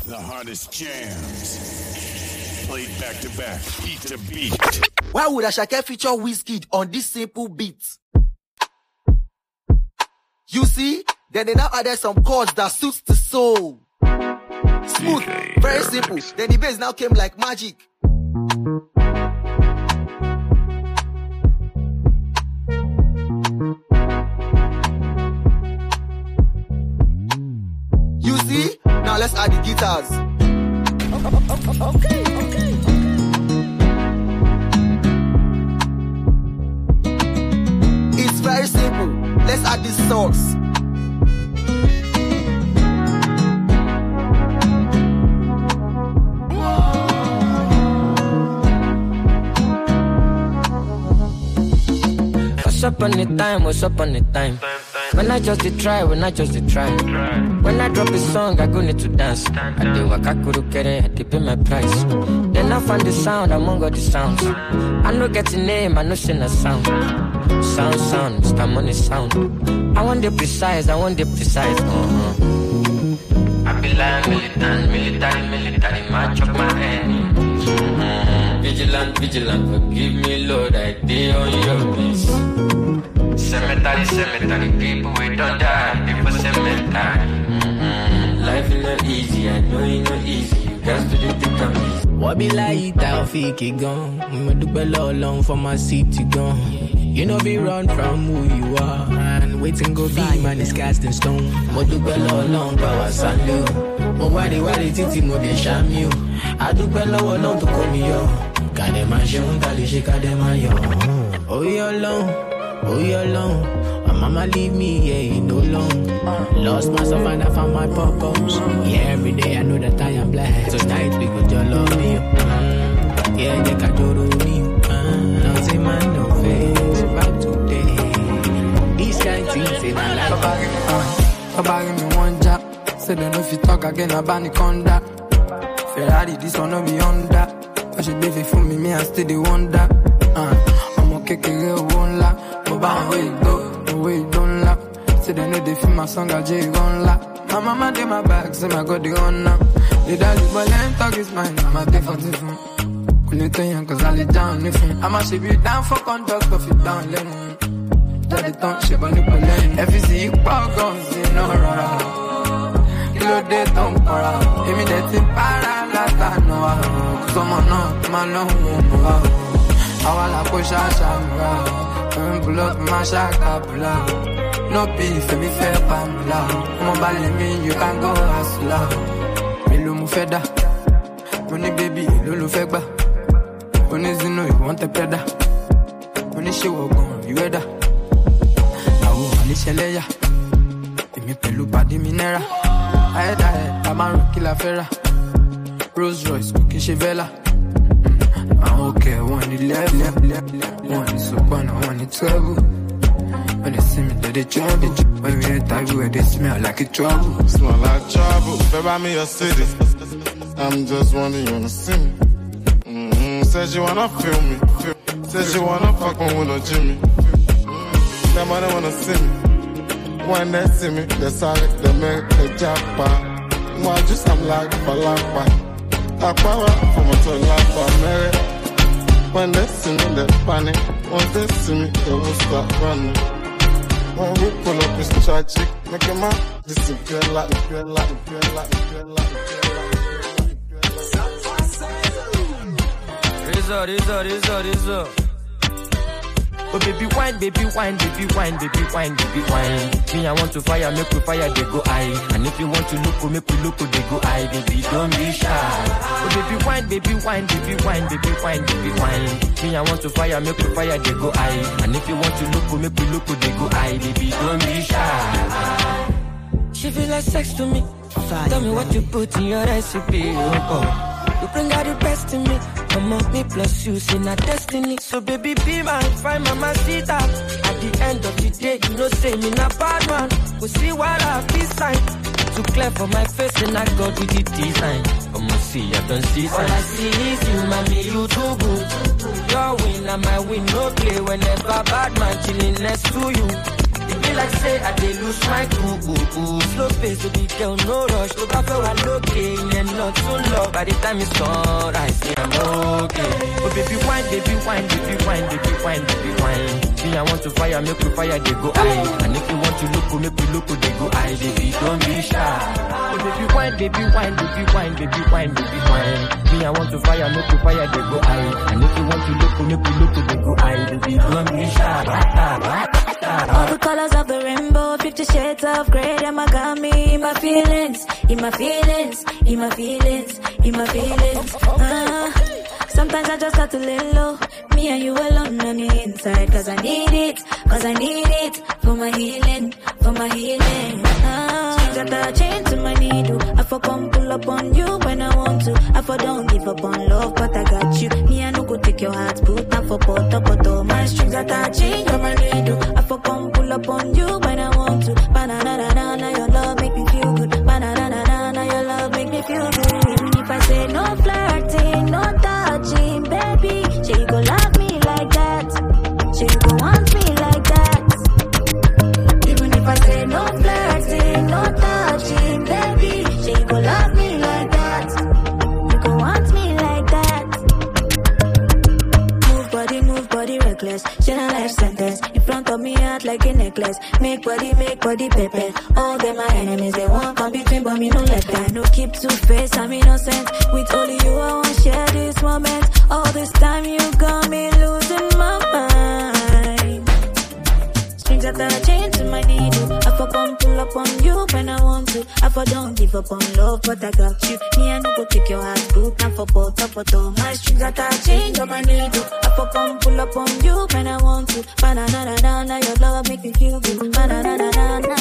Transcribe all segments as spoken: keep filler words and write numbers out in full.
The hardest jams. Played back to back, beat to beat. Why would Ashake feature Wizkid on this simple beat? You see, then they now added some chords that suits the soul. Smooth, very simple. Then the bass now came like magic. You see, now let's add the guitars. Okay, okay. It's very simple. Let's add this sauce. What's up on the time? What's up on the time? When I just did try, when I just did try. When I drop a song, I go need to dance. I do wakakuru kere, I dip in my price. Then I find the sound among all the sounds. I know get the name, I know sing a sound. Sound, sound, Mister Money sound. I want the precise, I want the precise. Uh-huh. I be like militant, military, military, match up my hand. Mm-hmm. Vigilant, vigilant, forgive me, Lord, I did on your place. Cemetery, cemetery, people we don't die, people cemetery. Mm-hmm. Life is not easy, I know it's not easy, you got to do the company. What be like, Taufiki gone? Me do below long for my city gone. You know be run from who you are, and waiting go be man is cast in stone. Mo do below long power salu. Mo wadi wadi titi mo de sham you. I do below long to call me yo. Kade man shon kade she kade man yo. Oh you alone, oh you alone. My mama leave me, yeah, you no long. Lost myself and I found my purpose. Yeah, every day I know that I am blessed. So tight because you love me. Mm. Yeah, they can do me. Mm. Nothing man no face about today. These kind of things in my life. Baba give me one job. Say they know if you talk again about the conda. Ferrari, this one no be Honda. I should be for me, me I still the wonder. Uh, I'm okay, real one la. Baba way go. Way don't laugh. Say they know they feel my song, I J gon' laugh. My mama did my back, say my God they on now. They die this boy, let him talk his mind. I'm a day for different. Couldn't tell you cause I lay down if you. I'ma ship you down for conduct, off it down, let me. Daddy don't ship on the plane. If you see you pop guns, you know rara. Kilo de don't para. Give me that thing para, lata no. Cause someone not, my long one. I wanna push out, shamra. Pull up my shaka, pull up. No beef, me fair pamla. Mobile me, you can go hustler. Me lo mu feda. Money baby, lulu fegba. Money zino, you want a peda. Money she walk on, you ready? Now, money sheleya. Me pelu body minera. I had I I'm a killer fera. Rolls Royce, cooking Chevella. I'm okay, one is left, left, left, left. One is up on, one is trouble. When they see me, do they trouble. When we enter, where they smell like a trouble. Smell like trouble. Baby, me a city. I'm just wondering, you wanna see me? Mm-hmm. Said you wanna feel me. Feel. Said you wanna fuck me with no Jimmy. Mm-hmm. Nobody wanna see me. When they see me, they solid, they make a jackpot. Why just I'm like Balapa. I power from a to life I'm married. When they see me, they panic. Once they see me, they will start running. When we pull up, it's tragic. Make a man disappear like, disappear like, disappear like, disappear like, disappear like. Rizzo, Rizzo, Rizzo, Rizzo. Oh baby wine, baby wine, baby wine, baby wine, baby wine. Me I want to fire, make we fire, they go high. And if you want to look, make we look, they go high. Baby don't be shy. Oh baby wine, baby wine, baby wine, baby wine, baby wine. Me I want to fire, make we fire, they go high. And if you want to look, make we look, they go high. Baby don't be shy. She feel like sex to me. Fire. Tell me what you put in your recipe. Oh, you bring out the best in me. Come on, me plus you, see not destiny. So baby, be my fine mama, see that. At the end of the day, you know, say me not bad man. We'll see what I feel sign. Too clear for my face and I got with the design. Come on, see, I don't see sign. All I see is you, mommy, you too good. Your win and my win, no play. Whenever bad man chilling next to you. It be like say I dey lose my cool. Slow pace, baby girl, no rush. Look how far I look and not too low. By the time it's gone, I say I'm okay. Oh baby wine, baby wine, baby wine, baby wine, baby wine. Me I want to fire, make you fire, they go high. And if you want to look, make you look, they go high. Baby, don't be shy. Oh baby wine, baby wine, baby wine, baby wine, baby wine. Me I want to fire, make you fire, they go high. And if you want to look, make you look, they go high. Baby, don't be shy. All the colors of the rainbow, fifty shades of grey, them I got me in my feelings, in my feelings, in my feelings, in my feelings. Uh, sometimes I just have to lay low, me and you alone on the inside, cause I need it, cause I need it, for my healing, for my healing. Uh, change the chain to my needle, I for come pull up on you when I want to, I for don't give up on love, but I got you, me I no go take your heart, put down for poto poto, my strings are touching on my needle, I for come pull up on you when I want to, ba-na-na-na-na, your love make me feel good, ba-na-na-na-na, your love make me feel good. Even if I say no flirting, no touching, baby, she go love me like that, she go want me like that. Even if I say no flirting, no touching, baby, she go love me like that, you go want me like that. Move body, move body reckless, she not life sentence, in front of me act like a necklace, make body, make body pepe, all them my enemies, they won't come between, but me no let them, no keep two-faced, I'm innocent, with only you I won't share this moment, all this time you got me losing my mind, strings at the chain to my needle, I for come pull up on you when I want to, I for don't give up on love, but I got you, me I no go take your heart, book, and for poto poto, my strings at the chain of my needle, I for come pull up on you when I want to, ba-na-na-na-na, your love make me feel good, ba-na-na-na-na-na.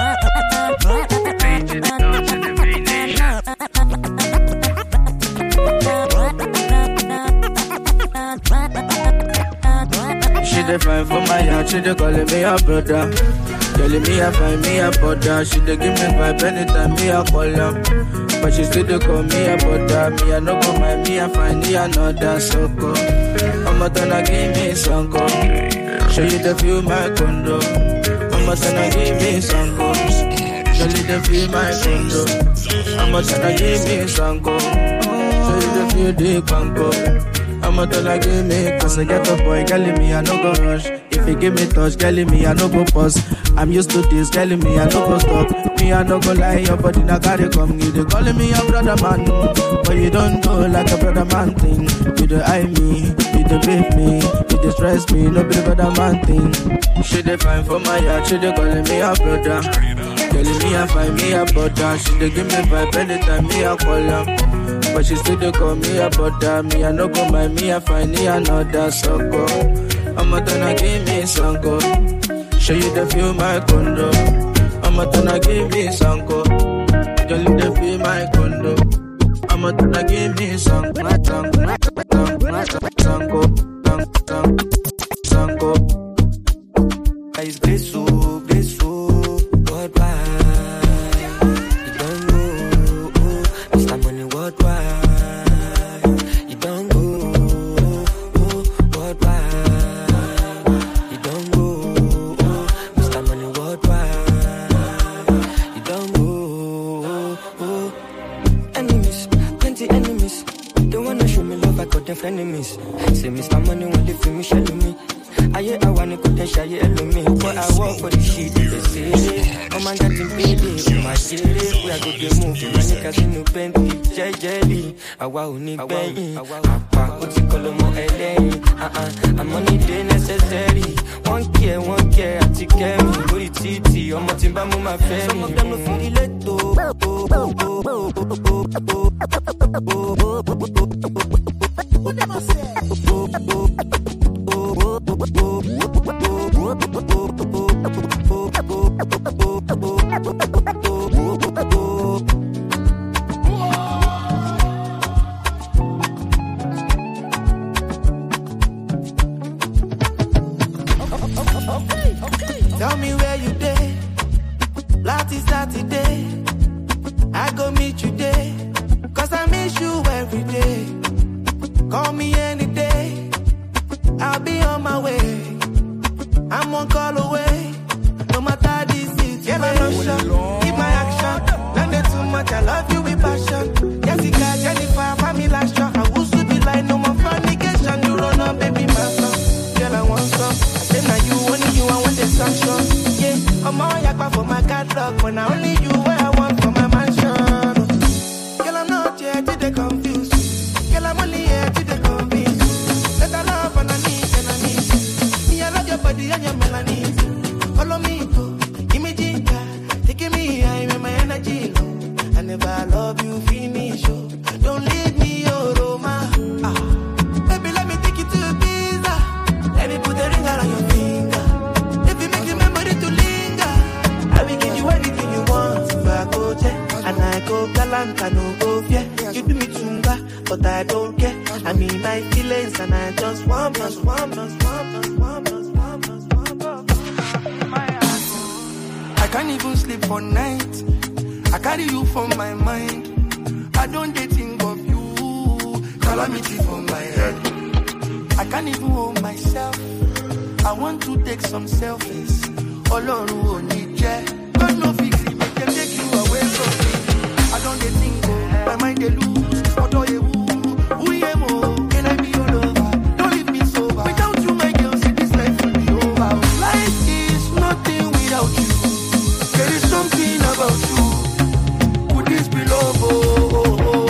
She dey fine for my heart, she dey calling me her brother, telling me I find me a brother. She dey give me vibe anytime me a call her, but she still dey call me a brother. Me I no go mind, me I find me another sucker. I'ma gonna give me some go, show you the feel my condo. I'ma gonna give me some go, show you the feel my condo. I'ma gonna give me some go, show you the feel the congo. I'ma gonna give me, cause I get a boy, girl me I no go rush. If you give me touch, girl me I no go pause. I'm used to this, girl me I no go stop. Me I no go lie, your body not gotta come. You dey calling me a brother man, but you don't go like a brother man thing. You dey eye me, you dey beat me, you dey stress me, no be brother man thing. She dey fine for my heart, she dey calling me a brother, telling me I find me a brother. She dey give me vibe anytime me I call her, but she still dey call me a brother. Me I no go mind, me I find me another sucker. I'ma gonna give me some go, show you the feel my condo. I'ma gonna give me some go, girl you the feel my condo. I'ma gonna give me some, some, some, some go, some, some, some go. It's Greso, Greso, worldwide. You don't go, oh, Mister Money worldwide. You don't go, oh, worldwide. You don't go, oh, Mister Money worldwide. You don't go, oh, oh. Enemies, plenty enemies. They wanna show me love, I got them enemies. Say Mister Money when they feel me, shelling me. I I wanna go and shy me, but I walk for the shit. They say, oh man, got him baby. My shit, we are going to move. My niggas in the bendy, jelly. I want to bendy. I put the color more L A. Uh uh, I'm on it necessary. One care, one care, I take care of me. Go to T T, I'm not in Bamu, my family. Some of them no feel the leto. What them I say? Tell me where you day, Lati Saturday. I go meet you day, cause I miss you every day. Call me any day, I'm all yakba for my catalog, but now only you where I want for my mansion. Girl, I'm not here till they confuse. Girl, I'm only here till they convince. Let I love and I need and I need. Me, I love your body and your melanin. Follow me, go, give me ginger. Taking me high with my energy low. I never love you, finish, oh. Don't leave me, oh, Roma. Ah. Baby, let me take you to Ibiza. Let me put a ring around your finger. If you make your memory to linger, I will give you anything you want. If I go there, and I go galant, I no go fear. You do me tunga, but I don't care. I mean my feelings, and I just want plus one plus one plus one plus one plus one plus one. I can't even sleep for night. I carry you from my mind. I don't dare think of you. Calamity from my head. I can't even hold myself. I want to take some selfies. Olorun o ni je. God no fix it, make them take you away from me. I don't dare think of my mind they lose. Odo ye woo, who ye mo? Can I be your lover? Don't leave me sober. Without you, my girl, see this life will be over. Life is nothing without you. There is something about you. Could this be love? Oh, oh, oh.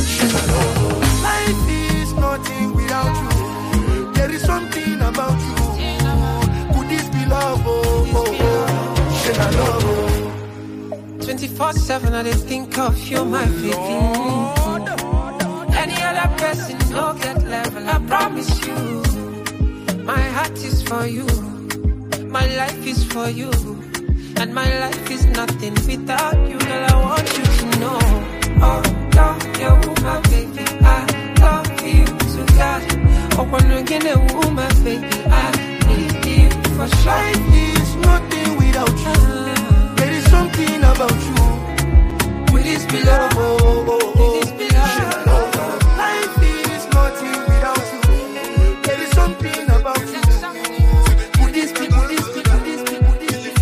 Life is nothing without you. There is something about you. Could this be love? Oh, oh, oh. twenty-four seven, I just think of you, my baby. Any other person, no get level, I promise you. My heart is for you. My life is for you. And my life is nothing without you. Girl, I want you to know. Oh, love you, my baby. I love you to God. Oh, when you get a woman, baby, I need you for sure. Life is nothing without you. There is something about you. Will this be love? Oh, oh, oh. Will this be love? Life is nothing without you. There is something about you. Would this be, would this be, would this be, would this be?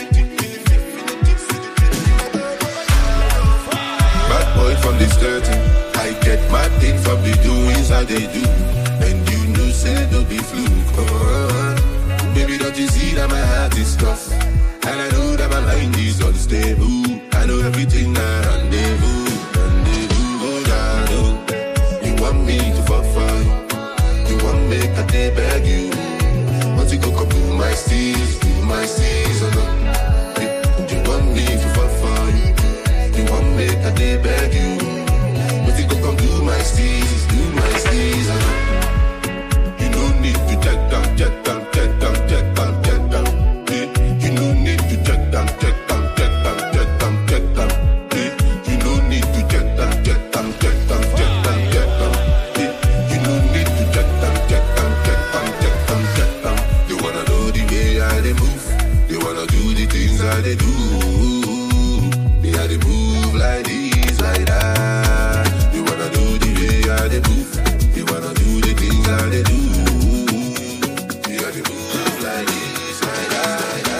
Bad boy from the thirteen. I get my thing from the doings how they do. And you know, say don't be fluke. Oh, baby, don't you see that my heart is tough? And I know that my mind is unstable. I know everything I rendezvous. Rendezvous, oh, God, oh. You want me to fuck for you. You want me to day beg you. Want to go come do my steez, do my steez, oh no. You want me to fuck for you. You want me to day beg you. Want to go come do my steez, do my steez, oh no. You no need to check down, check down, check down, check down, check down. You no need to check down, check down, check down, check down, check down. You no need to check down, check down, check down, check down, check down. You no need to check down, check down, check down, check down, check down. They wanna know the way I they move. They wanna do the things I they do. They how they move like this, like that. They wanna do the way I they move. They wanna do the things I they do. They how they move like this, like that.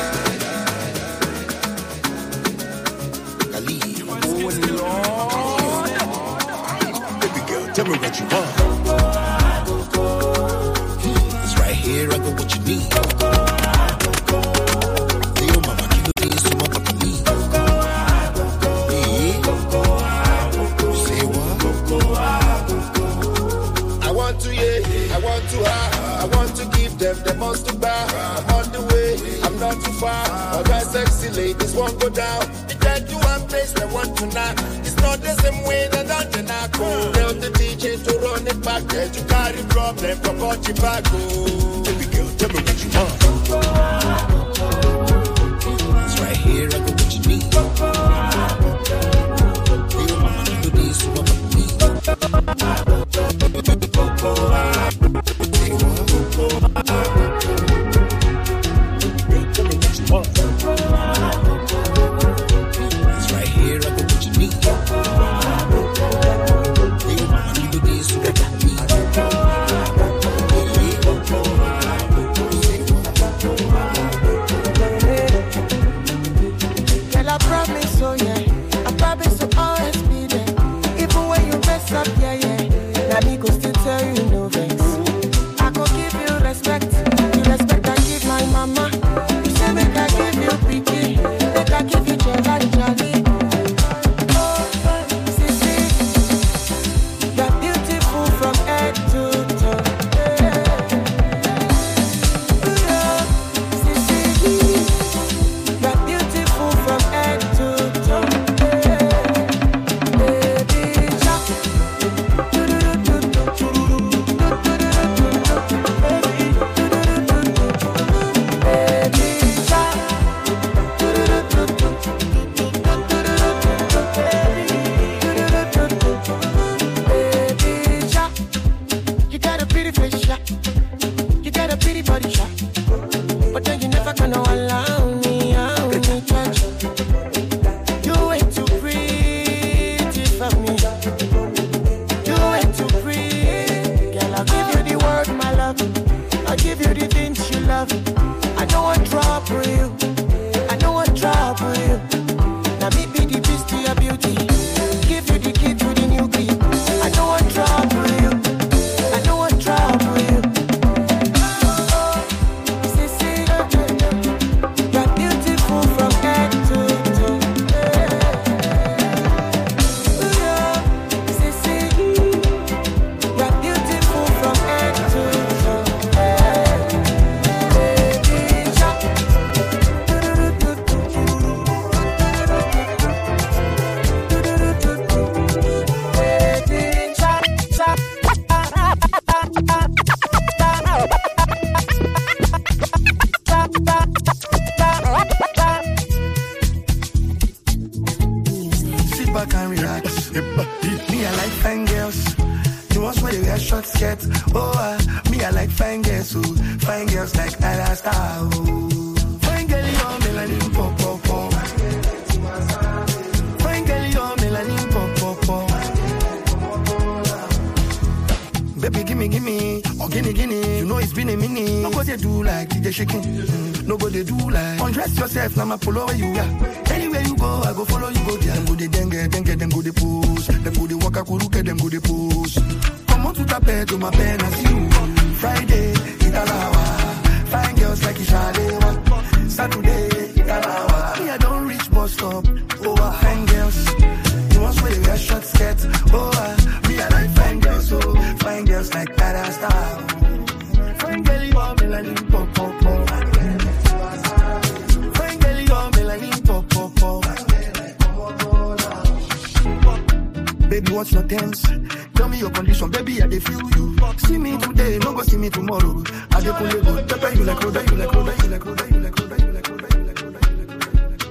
Baby girl, tell me what you want. It's right here, I got what you need. Hey, mama, you know this, so mama can leave. Say what? I want to, yeah, I want to have, I want to give them the most to buy. I'm on the way, I'm not too far. All right, sexy ladies won't go down. The dead to one place, they want to knock. It's not the same way that I can knock. Tell the D J to run it back. There to carry problem, come out your back. Baby girl, tell me what you want. It's right here, I got what you need. Hey, mama, you know this, so mama can leave. Say what? Tell me what you want. It's right here, I got what you need. Hey, mama, you know this, so mama can leave. Me, I like fine girls. The ones where they wear short skirts. Oh, uh, me, I like fine girls. Oh, fine girls like Tyler Star. Oh, fine girl, you're melanin pop pop pop. Fine girl, you're melanin pop pop pop. Baby, gimme, gimme, or gimme, gimme. You know it's been a minute. No go they do like D J shaking. Mm, no go they do like undress yourself. Now my follow where you are. Anywhere you go, I go follow you go there. Them go they dengue, dengue, them go they pose. Them go they walk a kuruke, them go they pose. Come on to the bed, to my pen, I see you. Friday, Italawa. Fine girls like Ishalewa. Saturday, Italawa. Me, I don't reach bus stop. Oh, uh, fine girls. The ones where they wear short skirts. Oh, uh, me, I like fine girls. Oh, fine girls like Tyler Star. Fine girl, you are melanin pop pop pop. Fine girl, you are melanin pop pop pop. Baby, what's your tense? Tell me your condition, baby, I dey feel you. See me today, no go see me tomorrow. I dey pull you good, pepper you like Roda, you like Roda, you like Roda, you like Roda, you like Roda, you like Roda, you like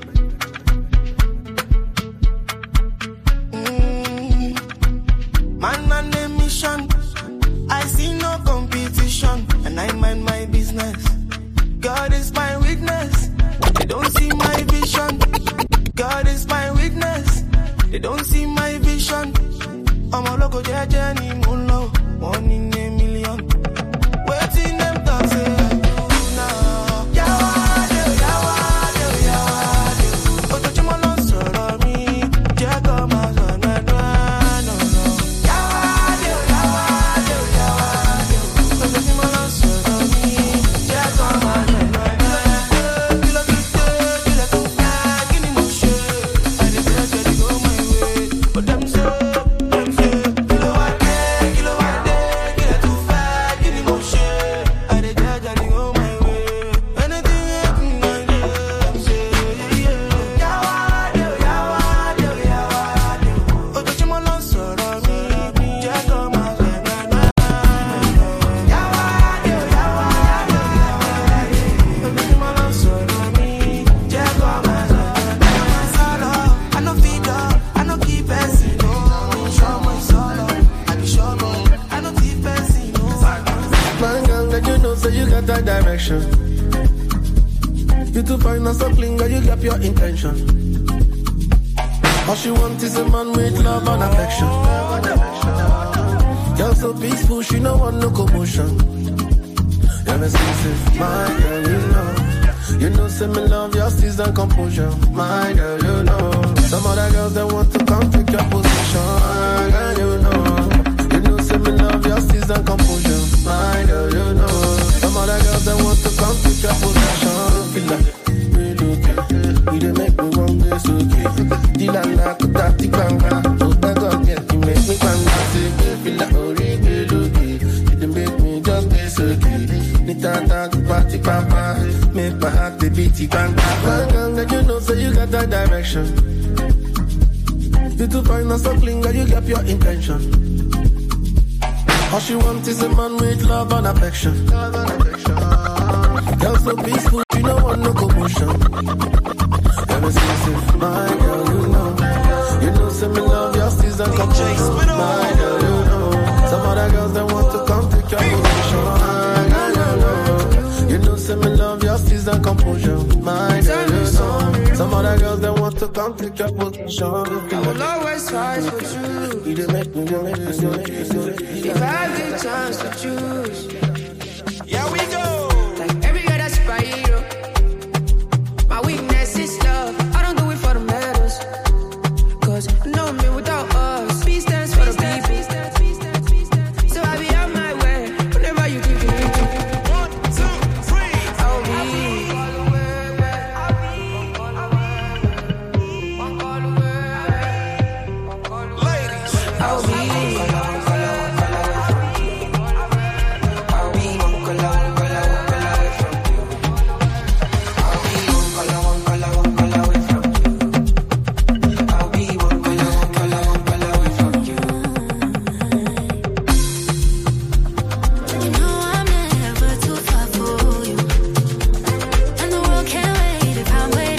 Roda. Man on a mission, I see no competition, and I mind my business. God is my witness, they don't see my vision. God is my witness, they don't see my vision. I'm a local journey, moon low, one in a million. Waiting them to say, now. Yawade, yawade, yawade. Oto chimo no soro mi, jeko mazo na na no no. Yawade, yawade, yawade. Oto chimo no soro mi, jeko mazo na na. Kilo kite, kilo kuka, kini mushe. I dey press it go my way, but them say. Direction. You to find us something that you got your intention. All she wants is a man with love and affection. Girl so peaceful, she no want no commotion. Ever since it's my girl, you know. You know, say me love your season composure. My girl, you know. Some other girls that want to come take your position. Girl, you know. You know, say me love your season composure. My girl, you know. Some other girls that want to come take your possession. Feel like real okay. You dey make me want this okay. Dilana kutati banga. Oh my God, yeah, you make me banga. Feel like oh real okay. You dey make me just this okay. Nitata kupati papa. Make my heart the beaty banga. My girl, that you know, so you got that direction. You to find us something that you got your intention. All she wants is a man with love and affection. Girl so peaceful, you don't want no commotion. Ever since it's my girl, you know. You know, say me love your season commotion. My girl, you know. Some other girls that want to come take your position. Girl, you know. You know, say me love your season composure. My girl, you know. Some other girls that want to come take your position. I will always fight for you. You done make me, you make me, you make me, you make me. If I had the chance to choose, here we go. Like every girl that's by you. My weakness is love. I don't do it for the medals. Cause know me without us. Peace stands for the people. So I be on my way. Whenever you think you need to. One, two, three. I'll be. Ladies. I'll be.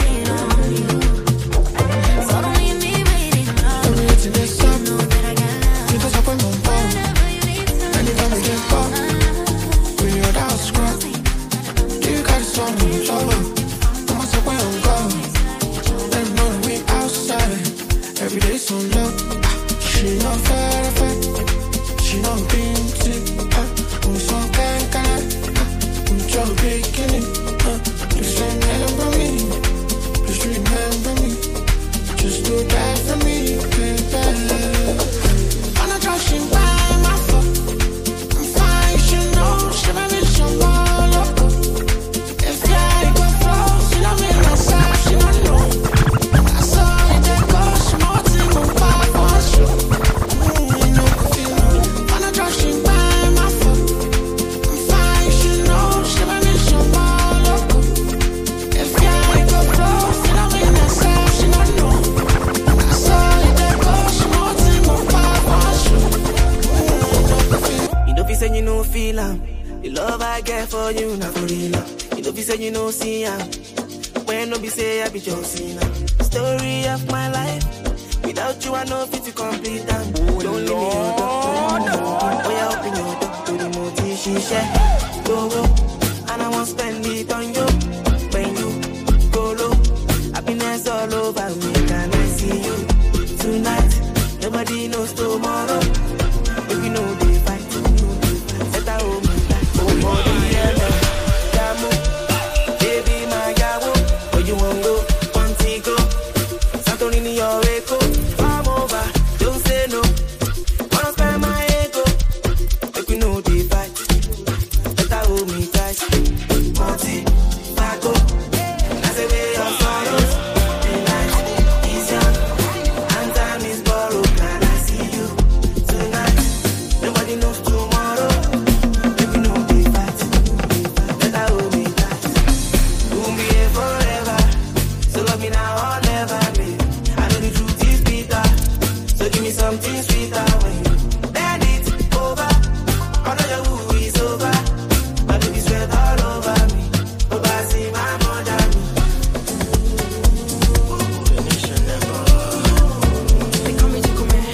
That I got She no fair, fair. She no beauty. I'm so kind, I'm so big. Just remember me. Just remember me. Just do that for me, baby. I'm not rushing by my phone. I'm fine, she knows. She never miss your wall. If I go flow, she don't mean myself. She don't know. I saw it, that goes. She knows it's no part for sure. I'm not rushing by my phone. I'm fine, she knows. She never miss your wall. If I go flow, she don't mean myself. She don't know. I saw it, that goes. She knows it's no part for sure. You know, if you say you know feel am, the love I get for you, not for real. You know, if you say you know see am, when no be say I be John Story of my life, without you I know fit to complete them. Don't leave me on the oh yeah, open your door to the multi she share. Go go, and I won't spend it on you. When you go low, happiness all over me. Can I see you tonight? Nobody knows tomorrow. If we know they fight, let our home back. Oh, for the yellow, Yamo, baby, my Yamo. Where you won't go, Pontico, Santorini, your echo. Come over, don't say no. Wanna spend my ego. If we know they fight, let our home tight. Ponti, Paco, that's the way your sorrows. The night is young, and time is borrowed. Can I see you tonight? Nobody knows tomorrow. If we know they fight, let our home be tight. We'll be here forever. So love me now or never, babe. I know the truth is bitter. So give me something sweeter when you bend it over. I know your woo is over. My baby sweat all over me. Over see my mother. They call me Chico Man.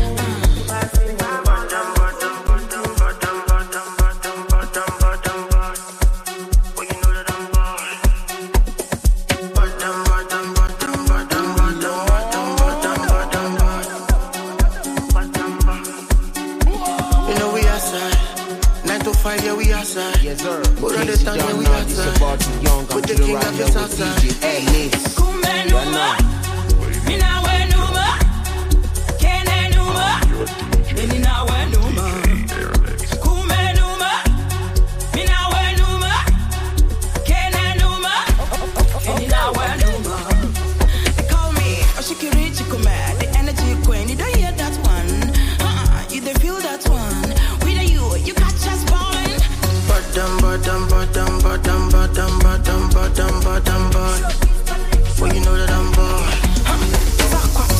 You know we outside. Nine to five, yeah, we outside. Yes, sir. But all the Casey time, yeah, John we Nod, it's outside. about to young. I'm With the to the king right of now his with outside. D J Ellis. Kumenuma, mina wenuma, kene numa, mini na wenuma. Kumenuma, mina wenuma, kene numa, mini na wenuma. They call me Oshikiri Chikuma, the energy queen. You don't hear that one. Uh-uh, you don't feel that one. With you, you catch us falling. Bottom, bottom, bottom, bottom, bottom, bottom, bottom, bottom, bottom. Well, you know that I'm bored. Fuck, fuck,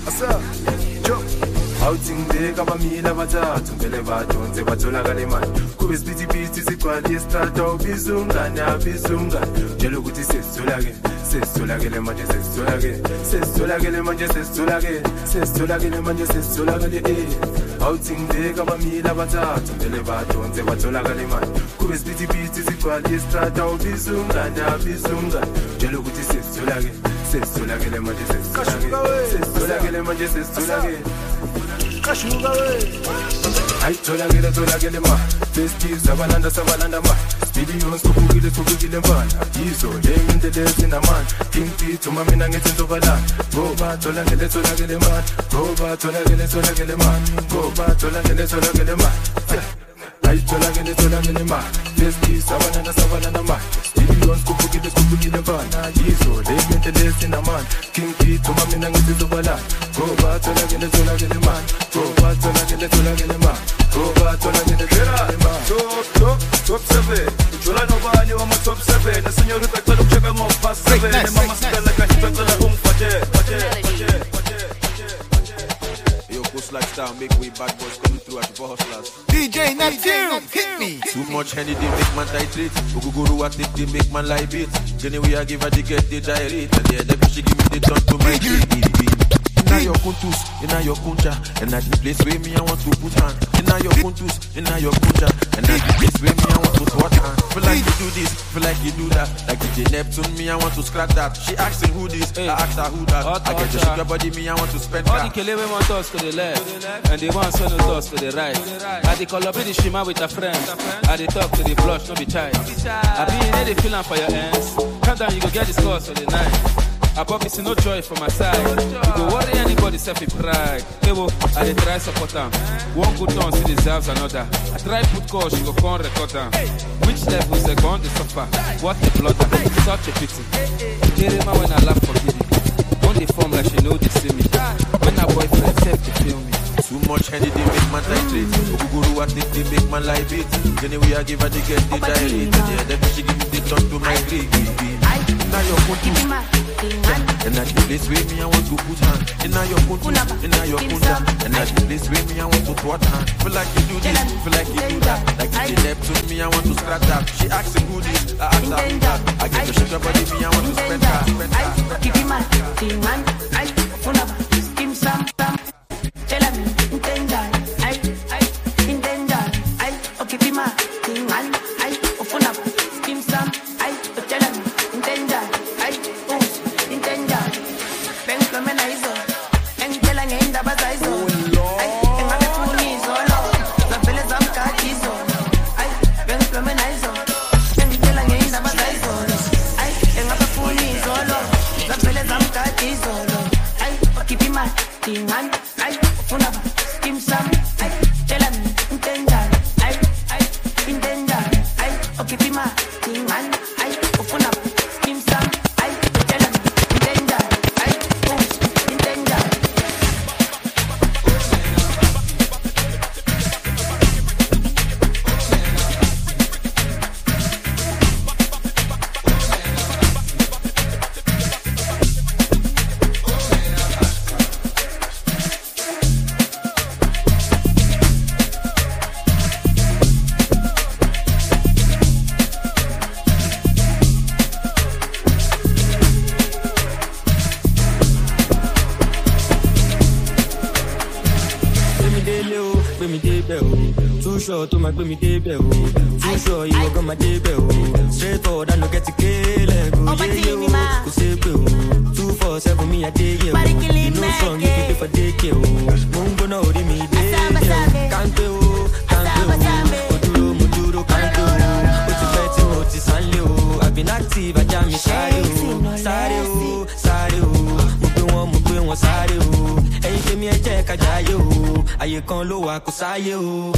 asa, yo. Outing day, kaba mi la bata, tumbele baton, te batola galeman. Kubis biti biti, si kwa di strata, bizunga, na bizunga. Jelo kuti se solage, se solage le manje, se solage, se solage le manje, se solage, se solage le manje, se solage le eh. Outing day, kaba mi la bata, tumbele baton, te batola galeman. Kubis biti biti, si kwa di strata, bizunga, na bizunga. Jelo kuti se solage, se solage le manje, se solage, se solage le manje, se solage. Kashuga we I tola gele tola gele ma Festive sabalanda sabalanda ma Speedy on skupu gile skupu gile man Iso lemon de des in a man King P to mami na ngetin to bala Go ba tola gele tola gele man Go ba tola gele tola gele man Go ba tola gele tola gele man I tola gele tola gele ma Festive sabalanda sabalanda ma Speedy on skupu gile skupu gile man Iso lemon de des in a man King P to mami na ngetin to bala Go ba tola gele tola gele man Go back to like it, to like it, man. Go back to like it, to like it, man. Top, top, top seven. Chola no bani, I'm a top seven. The senior respect, look, check them off past seven. The mama still like a hit, like a home for jet, for jet, for jet, for jet, for jet. Yo, Ghost Lifestyle, make way bad boys coming through at the hustlers. D J Neptune, hit me. Too much handy, they make man titrate. Uguguru, I think they make man lie beat. Jenny, we are give her the get the gyrate. And the other she give me the turn to my beat. Inna your kuntus, inna your kuncha, and at the place where me I want to put hand. Inna your kuntus, inna your kuncha, and at the place where me I want to put hand. Feel like you do this, feel like you do that. Like D J Neptune, me I want to scrap that. She asking who this, hey. I ask her who that. Hot, I get to shake your body, me I want to spend that. All the kele we want us to the left, and they want send us to the right. I dey collaborate the shima with a friend. I dey talk to the blush, no be child. I be in the feeling for your hands. Calm down, you go get the scores for the night. I probably see no joy from my side. You go worry anybody self in pride. Hey, well, I dey try support them. One good turn still deserves another. I try put call, she go come record them. Which levels they gone to suffer? What a blood, such a pity. Jerema when I laugh for pity. On the form like she know they see me. When her boyfriend self to feel me. Too much handy, they make man titrate. Uguguru, I think they make man lie beat. Jenny, we are give her the get the gyrate. Yeah, then she give me the turn to my grade. Now your kuntus. And at the place where me I want to put hand. Inna your kuntus, inna your kunta. And at the place where me I want to put hand. Feel like you do this, feel like you do that. Like D J Neptune, me I want to scratch that. She asking who this, I ask her who that. I get to shake your body, me I want to spend that. Keep him man, team man, I funaba, skim sam sam. Tell me, intenda, I I intenda, I keep him man, team man, I funaba, skim sam, I tell me, intenda, I intenda. Ben flamenaizo, en tela ngenda bazaizo. I engabe tuni solo, la pele zamkatizo. I ben flamenaizo, en tela ngenda bazaizo. I engabe tuni solo, la pele zamkatizo. I keep him man, team man, I funaba, skim sam, I tell me, intenda, I I intenda, I keep him man, team man, I funaba, skim sam, I tell me, intenda, I intenda. Too short to my baby debut. Too sure you walk on my debut. Straight forward, I no get to kill it. Go yeah, go say boo. Two four seven me a day you. You know song you can do for day you. Mungo no di me day. Can't do, can't do. Muduro, muduro, can't do. What you betting, what you sanleo. I've been active, I jam me sorry, sorry, sorry. Mupe one, mupe one, sorry. Hey, give me a check, I die you. Aye kan lo wa kò sáyé o.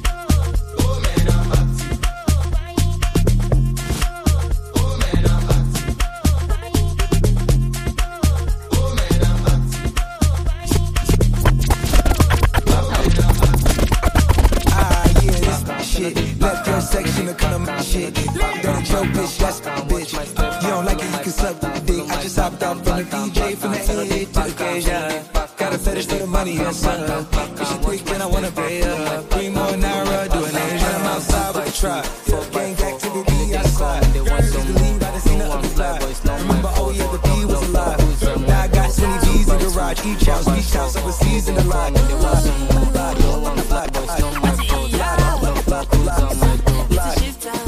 Left your section of kind of shit. Don't joke, bitch, that's my bitch. You don't like it, you can suck the dick. I just hopped out from the D J from the head to the occasion. Got a a fetish for the money, yes sir. If she quick, then I wanna pay her. Three more naira, do an Asian. I'm outside with the trap. Fuck gang activity outside. They want some lean, I done seen the other side. Remember, oh yeah, the P was alive. Now I got twenty G's in the garage. Each house, each house overseas in the lot. They want some black, don't want the black boys, don't want the black, black, black, black.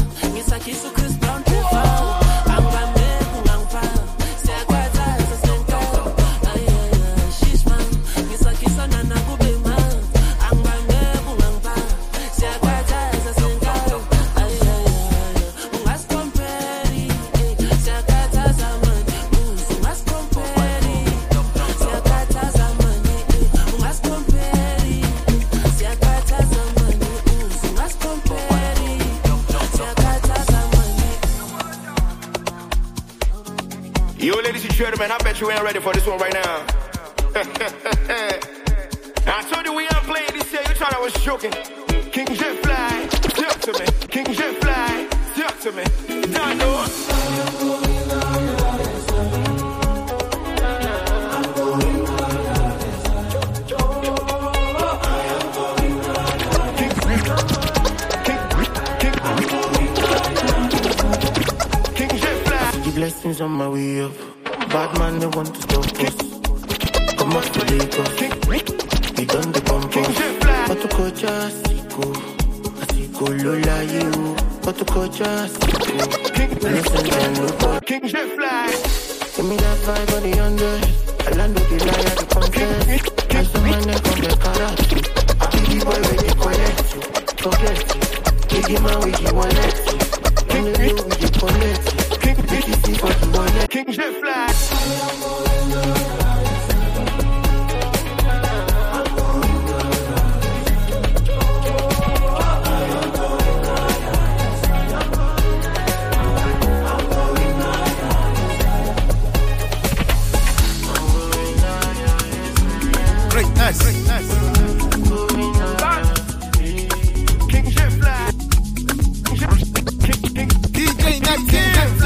Man, I bet you ain't ready for this one right now. I told you we ain't playing this year. You thought I was joking. King Jet Fly, talk to me. King Jet Fly, talk to me. Don't know. The blessings on my way up. Bad man, they want to stop us. Come up to Lagos. We done the bump us. But to go just go. I see go lola you. But to go just go. Listen and look. King Jet Fly. Give me that vibe on the hundred. I land with the lie at the contest. And some man they come the karate. I be the boy where they collect you. Forget you. Biggie man with you wallet you. When they do with you collect you. King Jet Fly. Great, nice, great, nice. King Jet Fly. D J nineteen.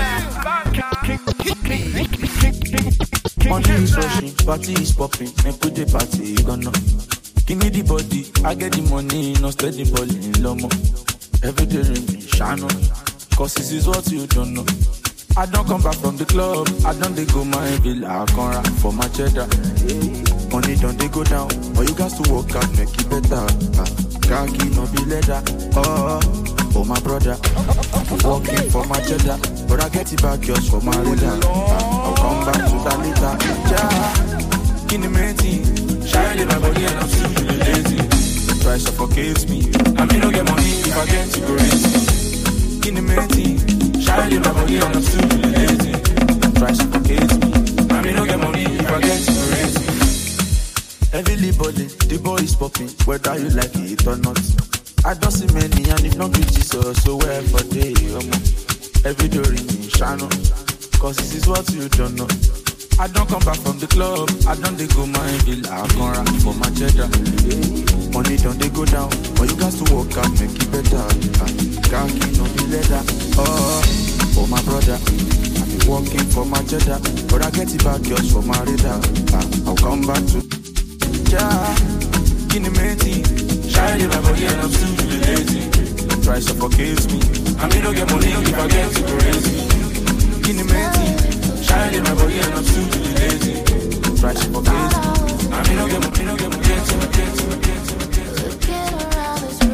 Money is rushing, party is popping, and put the party, you gonna give me the body, I get the money, no steady balling, lomo. Every day ring me, shine on, cause this is what you don't know. I don't come back from the club, I don't they go my villa, I can't rap for my cheddar. Money don't they go down, but you got to work out, make it better. Khaki no be leather, oh, oh my brother. I'm working for my cheddar, but I get it back just for my radar. I'll come back to that later. Yeah, in the main shining my body and I'm still really lazy. Try suffocate me, I may not get money if I get to go crazy. In the main shining my body and I'm still really lazy. Try suffocate me, I may not get money if I get to go crazy. Heavily body, the boy is popping, whether you like it or not. I don't see many, and if not with Jesus, so where for day, um, every day ring me, shine on, cause this is what you don't know. I don't come back from the club, I don't they go my villa, I can't rap for my cheddar. Money don't they go down, but you got to work out, make it better. Khaki no be leather, oh, oh my brother. I be working for my cheddar, but I get it back just for my radar. I'll come back to, yeah, in the main team. Shining my body and I'm still really lazy. Try suffocate me, I may not get money if I get to crazy. In the main shining my body and I'm still really lazy. Try suffocate me, I may not get money, not get money, get to, get to, get to, get to. Looking around this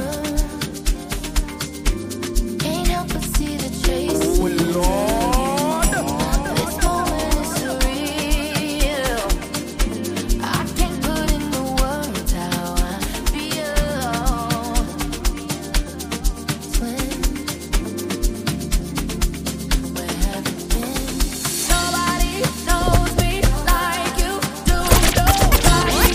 room, can't help but see the traces. Oh Lord. Nobody knows me like you do, nobody.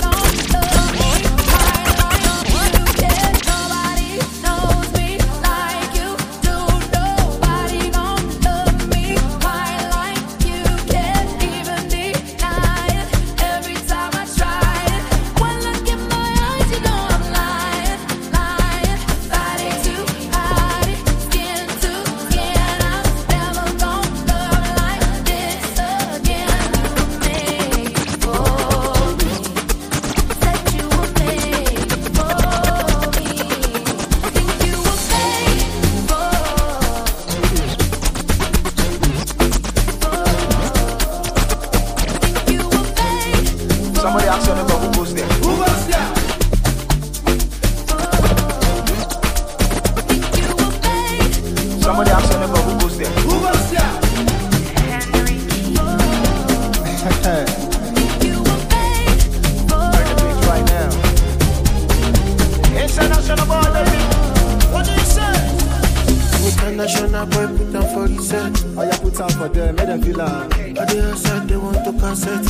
International boy put down for the set. Oh, you put down for them, make them feel like. I dey outside, they want to cancel.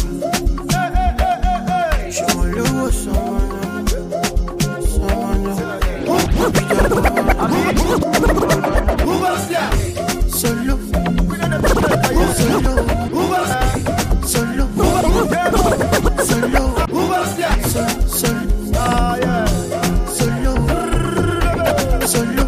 Someone low, someone low, someone low. Who was there? Solo, solo, who was there? Solo, solo, who was there? Solo, ah yeah, solo, solo,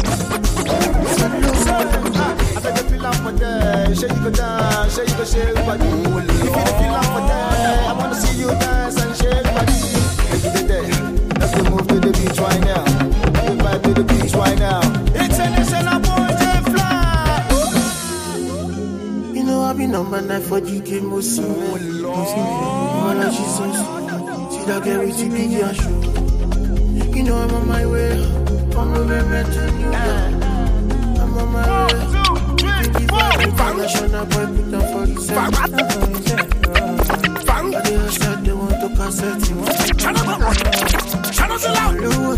solo. I said you feel like for there, shake you go down, shake you go shake body. If you feel like for there, I wanna see you dance and shake body. Make it there, let's go move to the beach right now. Let's go vibe to the beach right now. It's an international boy, J Fly. You know I be number nine for G K Mosi. Wanna Jesus, see that girl with the big ass show. You know I'm on my way. I'm on my way to New York. I'm on my way. International boy put down for the set. I dey outside, they want to cassette. Shut up! Shut up! Low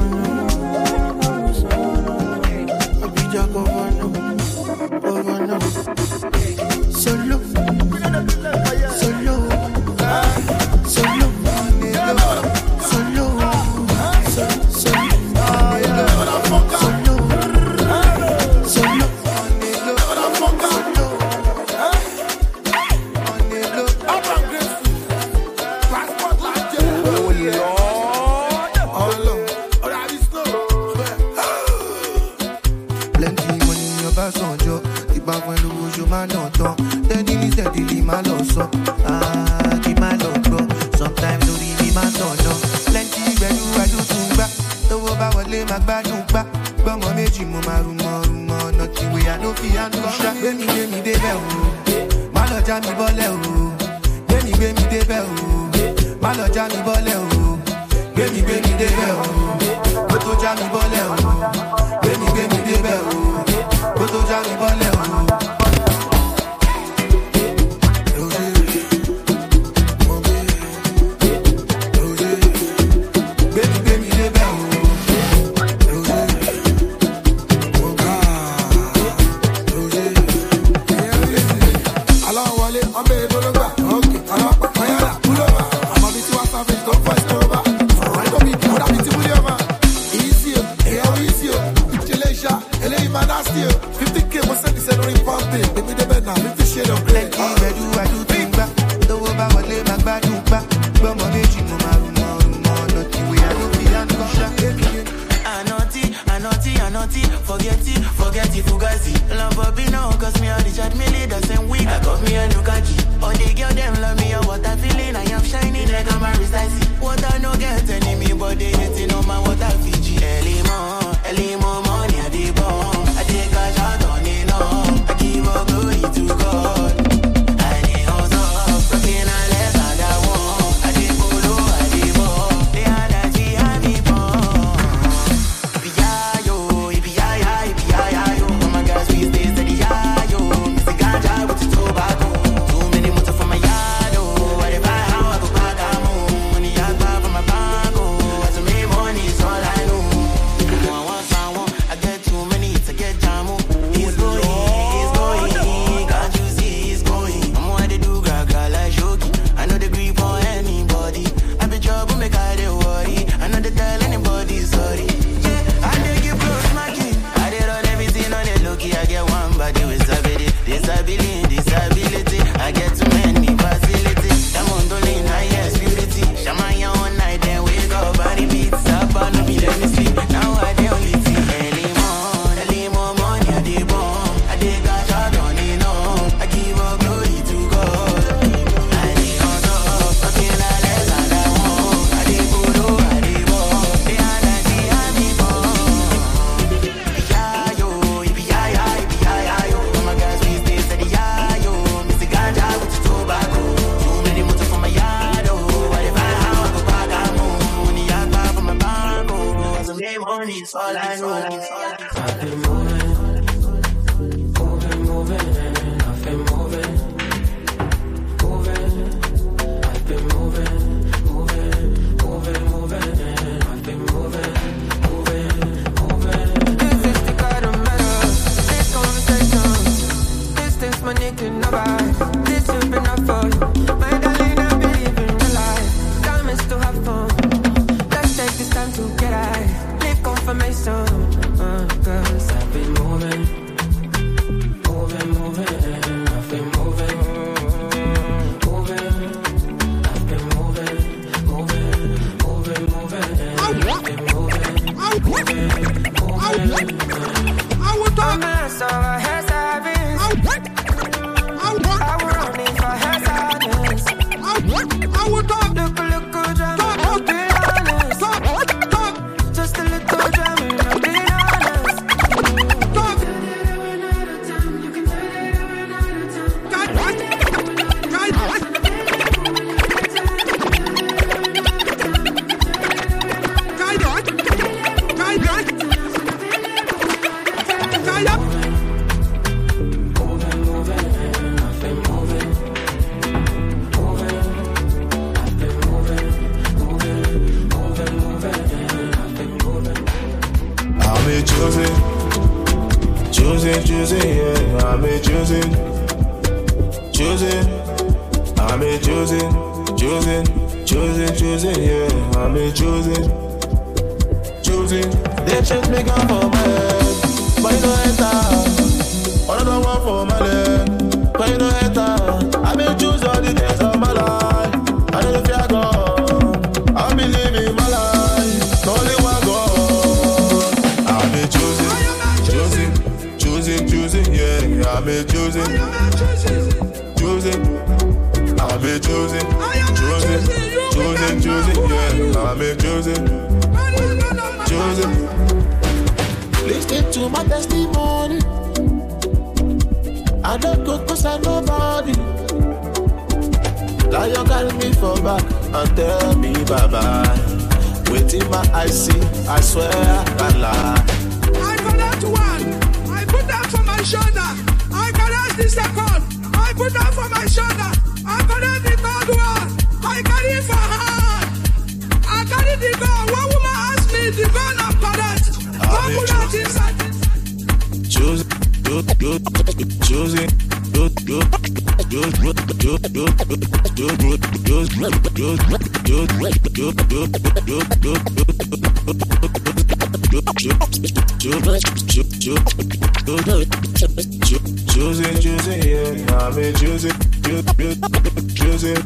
someone, a big jack over now, over now. Solo, solo, solo, solo, solo, solo. Sometimes don't even my don't know. Plenty where you I do too bad. Don't go back what lay my bad you back. But my meji mo maru maru mo nothing we I no feel and go shot. Baby baby dey be o. Ma lo ja mi bole o. Baby baby dey be o. Ma lo ja mi bole o. Baby baby dey be o. Mo to ja mi bole o. Baby baby dey be o. Mo to ja mi bole o. It's all I know. I've been moving, moving, moving. I've been moving, moving. I've been moving, moving, moving, moving. I've been moving, moving, moving. This is the kind of matter. choosing, choosing, yeah, I'm a choosing, choosing, I'm a choosing, choosing, choosing, choosing, yeah, I'm a choosing, choosing. They chase me gun for my head, but you don't enter. Another one for my leg, but you don't enter. I may choose all the days of my life. I know if you're gone, I'll be living my life. Only one God. I may choosing, choosing, choosing, choosing, yeah. I may choosing, choosing. I may choosing, choosing, choosing, choosing, yeah. I may choosing, choosing. Listen to my testimony. I don't go cause I nobody. Lion carry me for back and tell me bye-bye. Waiting my eyes see, I swear I can't lie. I connect one, I put that for my shoulder. I connect the second, I put that for my shoulder. I connect the third one, I carry it for hand. I carry the gun, one woman asked me the gun I'm connect. One put that inside. Choose, choose, choose, choosing, choose, choose, choose, choose, choosing, choosing, yeah, I'm a choosing, choosing, choosing.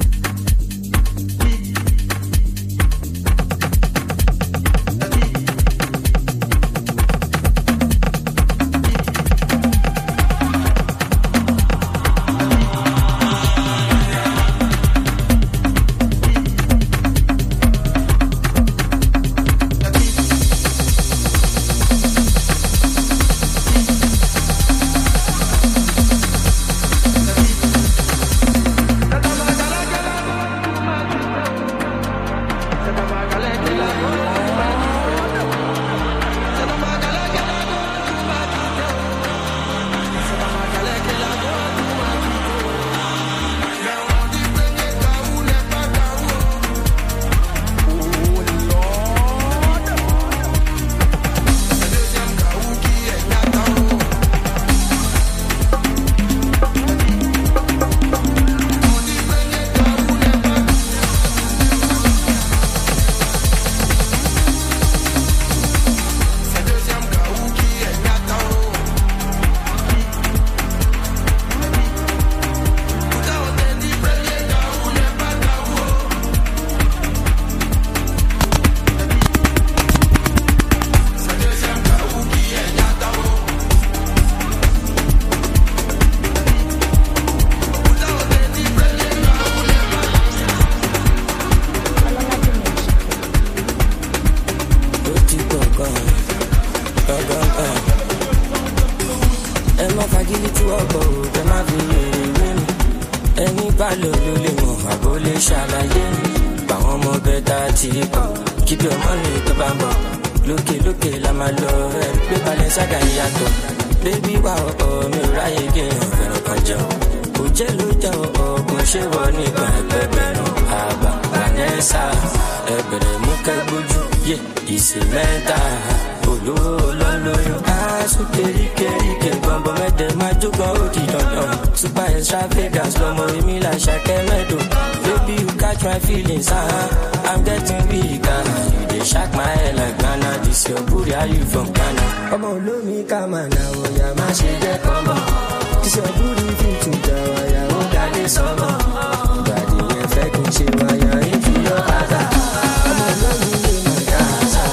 Keep your money to bambo. Looky, looky, la malo. Be Balenciaga yato. Baby, wow, oh, me right again. Vero kanjo. Ujelu jo, oh, kushe wani kwa bebeno. Aba, Vanessa. Ebere muke buju. Yeah, isi menta. Ulu, lolo, yo. Ah, superi, keri, ke bambo. Mede, majuga, oti, don, super extravagance, lomo, imi la shake medo. Baby, you catch my feelings, ah. I'm getting weaker. You dey shock my head like Ghana. This your booty, are you from Ghana? Come on, love me, come on, now, oh, yeah, my shit, yeah, come on. This your booty, feel to the yeah, oh, that is summer. Body, yeah, fucking shit, why you're into your casa. Come on, love me, my casa.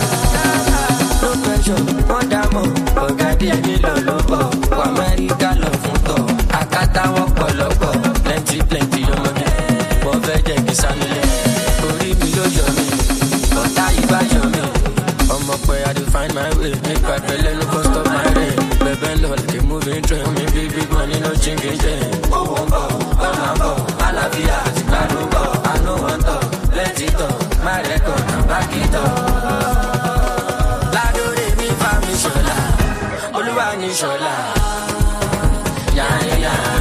No pressure, one diamond. Oh, God, yeah, me, lolo, America, love, to. Akata, walk, loko. Plenty, plenty, oh, my God. But veg, kiss, I'm I'm up where I define my way. Make my belly no cost of my day. Baby, Lord, keep moving train. Me big, big money, no chinking chain. Oh, oh, oh, oh, oh, I love you, I don't go. I know one talk, let it go. My record, now back it up. La do re mi fa mi shola. Oluwa ni shola. Yeah, yeah.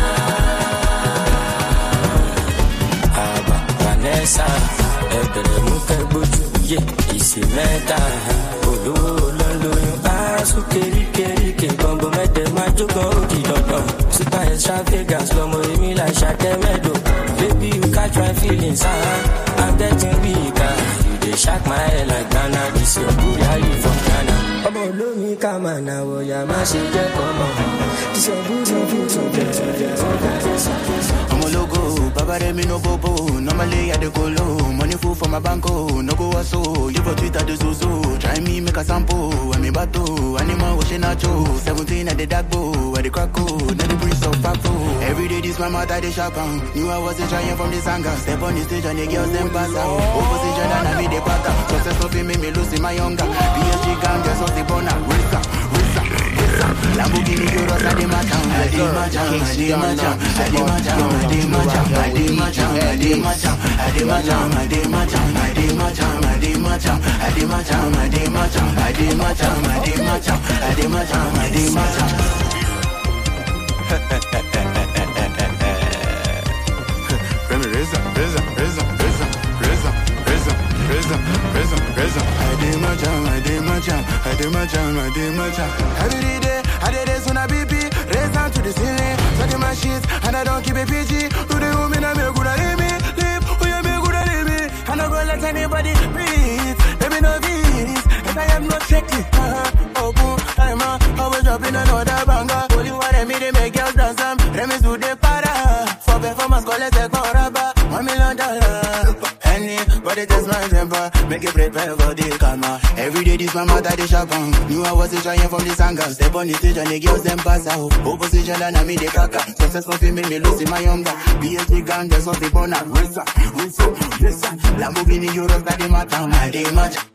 Aba, Vanessa. Ebere muke buju. Yeah, isi meta. Olu, lolo, ah. su keri keri ke Bumbo mede majugo oji dodo Super extravagance Lomo emi like Shake Medo Baby you catch my feelings uh, I'm getting weaker You dey shock my head like Ghana This your booty how you from Ghana Omo lomi kama na woya ma se je komo This your booty booty I'm a logo Baba de me no bobo Normally I dey go low Money full for my banko No go so You for Twitter the Zuzu Try me make a sample I'm a bato Animal washing nacho seventeen at the dark bow At the crack code Now the breeze of Paco Every day this my mother they sharp on Knew I wasn't trying from the sanga Step on the stage and the girls them pass out Opposition and I made the pattern Success of it make me lose in my younger P S G gang just off the corner Risa, Risa, Risa Lamborghini Euros at the match I did my jam, I did my jam I did my jam, I did my jam I did my jam, I did my jam I did my jam, I did my jam I did my jam, I did my jam I did my jam, I did my jam I did my jam, I did my jam I did my jam, I did my jam Reza, Reza, Reza, Reza, Reza, Reza, Reza, Reza, Reza. I did my jam, I did my jam, I did my jam, I did my jam. Every day, I did this on a B P, raise down to the ceiling, study my shit, and I don't keep a P G. Do the woman I make good at me, live, who you make good at me. I don't go let anybody breathe, let me know this, and I am not shaky. Oh, boom, I'm a, always dropping another banger. Only one of me, they make girls dance them, let me do the para. For performance, call it a coraba, one million dollars. Anybody test my temper, make it prepare for the karma. Every day this my mother they sharp on. Knew I wasn't trying from the sanga. Step on the stage and the girls them pass out. Opposition and I made the kaka. Success of it make me lose in my younger. P S G gang just off the corner. Risa, Risa, Risa. Lamborghini Euros that they matter. I did my jam.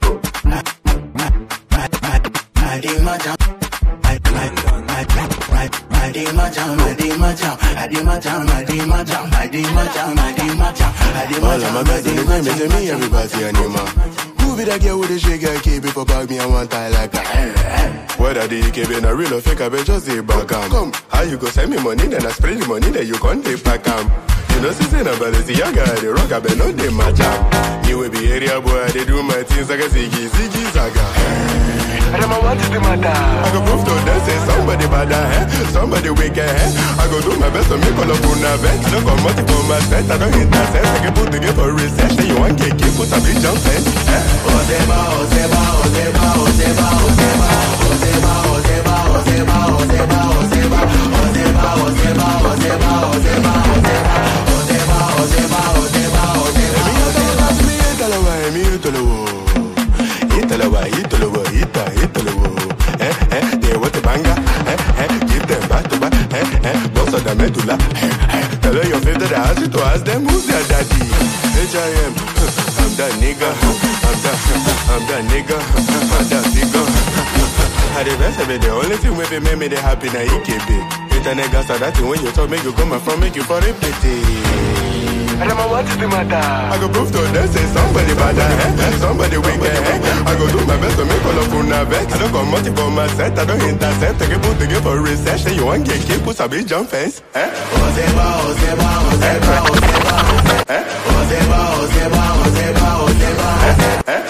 I did my jam. I did my jam. I did my jam, I did my jam, I did my jam, I did my jam, I did my jam, I did my jam, I did my jam, I did my jam, me everybody anima. Who be that girl with the shake and keep it for bag me and one tie like that? Whether the keep in a real or fake, I bet just say back am. Come, how you go send me money, then I spread the money, then you can't take back am. You know, see, say, but it's young guy, the rock, I bet not they my jam. You will be area boy, they do my things like a ziggy, ziggy, zaga. I don't know what is the matter. I go prove to them, say somebody bad, eh? Somebody wicked, eh? I go do my best to make all of you nervous. Look on multi for my set, I don't hit that set. I can put together for reset. Say you want cake, put a big jump set. Ozeba, Ozeba, Ozeba, Ozeba, Ozeba, Ozeba, Ozeba, Ozeba, Ozeba, Ozeba, Ozeba, Ozeba, Ozeba, Ozeba, Ozeba, Ozeba, Ozeba, Ozeba, Ozeba. Me Italawa, me Italawa, Italawa, Italawa, Ita, Italawa. Eh, eh, they want the banger. Eh, eh, give them back to back. Eh, eh, boss of the medulla. Eh, eh, tell her your favorite that ask you to ask them who's their daddy. H I M, I'm that nigga. I'm that, I'm that nigga. I'm that nigga. I the best of it, the only thing with it make me the happy na E K B. It's a nigga so that thing when you talk make you come from make you for a pity. I don't know what is the matter. I go prove to them say somebody bad, eh? Somebody wicked, eh? I go do my best to make all of you nervous. I don't come multi for my set, I don't intercept. I can put together for research. Say you want get kick, put a big jump fence, eh? Ozeba, Ozeba, Ozeba, Ozeba, Ozeba, eh? Ozeba, Ozeba, Ozeba, Ozeba, eh?